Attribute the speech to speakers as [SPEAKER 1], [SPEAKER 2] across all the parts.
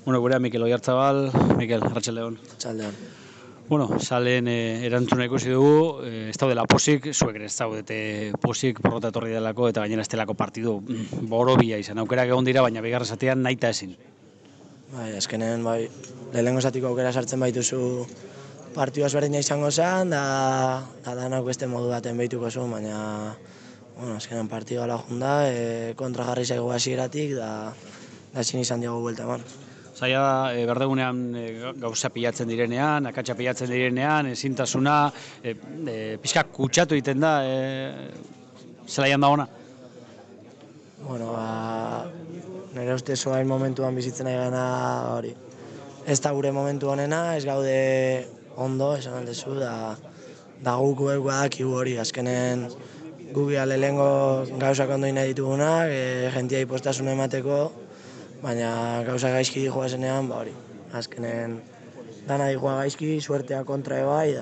[SPEAKER 1] Bueno, gurea Mikel Oyarzabal, Mikel, arratsaldeon.
[SPEAKER 2] Txaldeon.
[SPEAKER 1] Bueno, salen erantzuna ikusi dugu, ez daudela posik, zuek ere ez zaudete posik, porrota etorri delako eta gainera estelako partidu borobia izan. Aukerak egon dira, baina bigarren zatian nahita ezin.
[SPEAKER 2] Bai, azkenen, lehenengo zatiko aukera sartzen baituzu partidu ezberdina izango zen, da danak beste modu baten behituko zuen, baina azkenen partidu ala junda, kontra jarri zaigu hasieratik, da ezin izan diogu buelta eman.
[SPEAKER 1] Zaila da, berdegunean gauza pilatzen direnean, akatsa pilatzen direnean, ezintasuna, pixka kutsatu egiten da, zelaian da ona?
[SPEAKER 2] Nire ustez orain momentuan bizitzen ari gana hori. Ez da gure momentu honena, ez gaude ondo, esan aldezu, da guk badakigu hori, azkenen guk lehenengo gauzak ondo nahi ditugunak, jentia ipostasuna emateko, baina gauza gaizki dijoa zenean, hori, azkenen dana dijoa gaizki, suertea kontra ebai,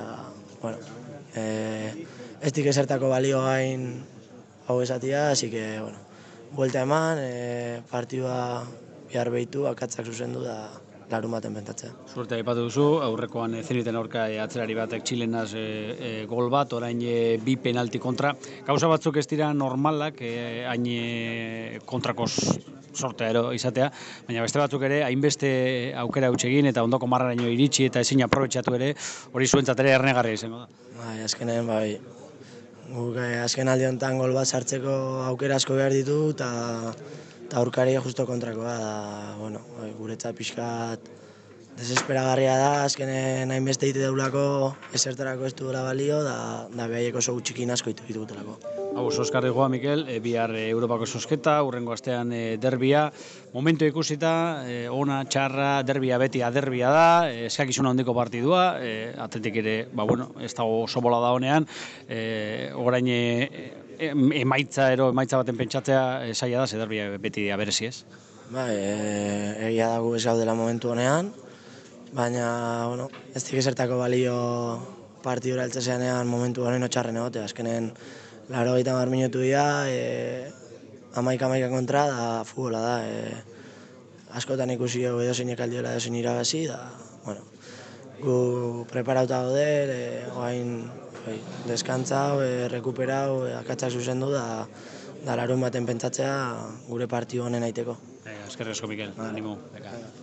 [SPEAKER 2] ez dik esertako balio gain hau esatia, así que, buelta eman, partidua bihar behitu, akatzak zuzendu da larun baten bentatzea.
[SPEAKER 1] Suertea aipatu duzu, aurrekoan zeniten aurka atzerari batek Txilenaz gol bat, orain bi penalti kontra. Gauza batzuk ez dira normalak, hain kontrakos sortea izatea, baina beste batzuk ere, hainbeste aukera egin eta ondoko marraraino iritsi eta ezin aprobetxatu ere, hori zuentzat ere ernegarria izango da.
[SPEAKER 2] Azkenen, guk azken aldi honetan gol bat sartzeko aukera asko behar ditu eta aurkaria justo kontrakoa da, guretzat pixkat desesperagarria da, azkenen hainbeste ditu deulako esertarako ez duela balio, da behaiek oso gutxikin asko ditu ditutelako.
[SPEAKER 1] Hau, oskarri goa, Mikel, bihar Europako zozketa, hurrengo astean derbia. Momentu ikusita, ona, txarra, derbia beti aderbia da, eskakizuna handiko partidua, atletik ere, ez dago oso bola da honean, orain emaitza baten pentsatzea zaila da, ze derbia beti aberezi ez?
[SPEAKER 2] Egia dago ez gaudela momentu honean, baina, ez dik esertako balio partidura eltzezeanean momentu honen otxarren egote, azkenen 80 minutu dira, 11 kontra, da futbola da, askotan ikusi edo zeinek aldiola edo zein irabazi, gu preparauta gaude, oain deskantzau, rekuperau, akatzak zuzendu, da larun baten pentsatzea gure partidu honen aiteko.
[SPEAKER 1] Eskerrik asko, Mikel, animo.